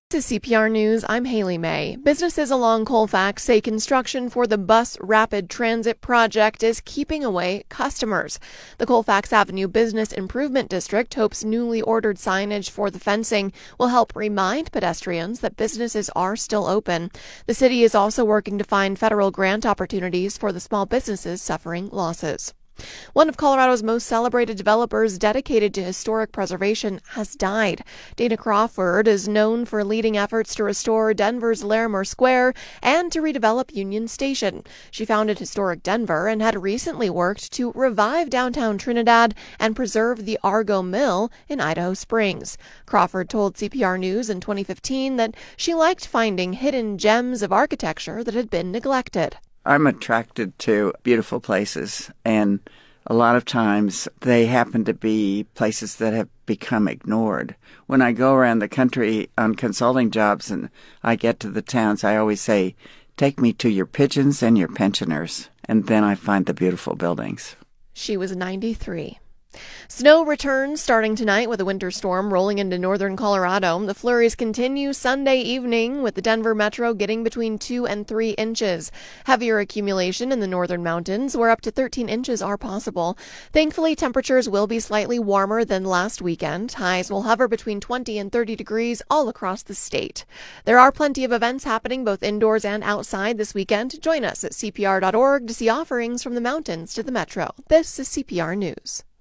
This is CPR News. I'm Haley May. Businesses along Colfax say construction for the Bus Rapid Transit project is keeping away customers. The Colfax Avenue Business Improvement District hopes newly ordered signage for the fencing will help remind pedestrians that businesses are still open. The city is also working to find federal grant opportunities for the small businesses suffering losses. One of Colorado's most celebrated developers dedicated to historic preservation has died. Dana Crawford is known for leading efforts to restore Denver's Larimer Square and to redevelop Union Station. She founded Historic Denver and had recently worked to revive downtown Trinidad and preserve the Argo Mill in Idaho Springs. Crawford told CPR News in 2015 that she liked finding hidden gems of architecture that had been neglected. I'm attracted to beautiful places, and a lot of times they happen to be places that have become ignored. When I go around the country on consulting jobs and I get to the towns, I always say, take me to your pigeons and your pensioners, and then I find the beautiful buildings. She was 93. Snow returns starting tonight with a winter storm rolling into northern Colorado. The flurries continue Sunday evening with the Denver metro getting between 2 and 3 inches. Heavier accumulation in the northern mountains where up to 13 inches are possible. Thankfully, temperatures will be slightly warmer than last weekend. Highs will hover between 20 and 30 degrees all across the state. There are plenty of events happening both indoors and outside this weekend. Join us at CPR.org to see offerings from the mountains to the metro. This is CPR News.